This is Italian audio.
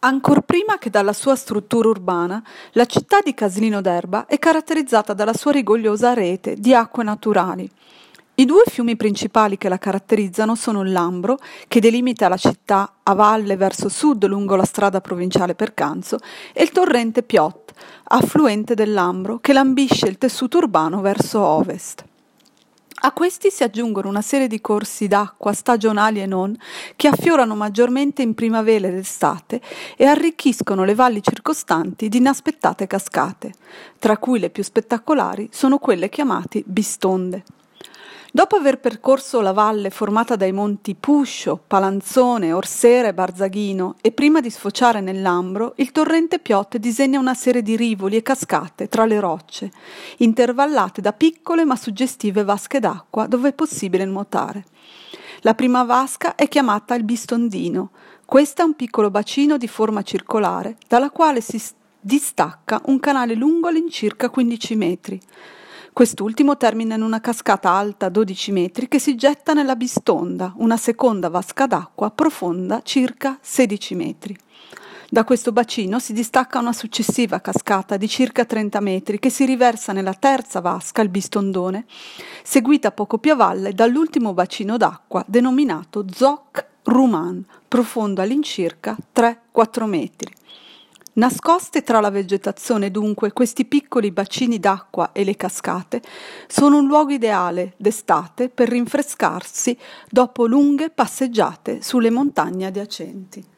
Ancor prima che dalla sua struttura urbana, la città di Caslino d'Erba è caratterizzata dalla sua rigogliosa rete di acque naturali. I due fiumi principali che la caratterizzano sono il Lambro, che delimita la città a valle verso sud lungo la strada provinciale per Canzo, e il torrente Piot, affluente del Lambro, che lambisce il tessuto urbano verso ovest. A questi si aggiungono una serie di corsi d'acqua stagionali e non, che affiorano maggiormente in primavera ed estate e arricchiscono le valli circostanti di inaspettate cascate, tra cui le più spettacolari sono quelle chiamate bistonde. Dopo aver percorso la valle formata dai monti Puscio, Palanzone, Orsera e Barzaghino e prima di sfociare nel Lambro, il torrente Piot disegna una serie di rivoli e cascate tra le rocce, intervallate da piccole ma suggestive vasche d'acqua dove è possibile nuotare. La prima vasca è chiamata il Bistondino. Questo è un piccolo bacino di forma circolare dalla quale si distacca un canale lungo all'incirca 15 metri. Quest'ultimo termina in una cascata alta 12 metri che si getta nella Bistonda, una seconda vasca d'acqua profonda circa 16 metri. Da questo bacino si distacca una successiva cascata di circa 30 metri che si riversa nella terza vasca, il Bistondone, seguita poco più a valle dall'ultimo bacino d'acqua denominato Zoc Ruman, profondo all'incirca 3-4 metri. Nascoste tra la vegetazione, dunque, questi piccoli bacini d'acqua e le cascate sono un luogo ideale d'estate per rinfrescarsi dopo lunghe passeggiate sulle montagne adiacenti.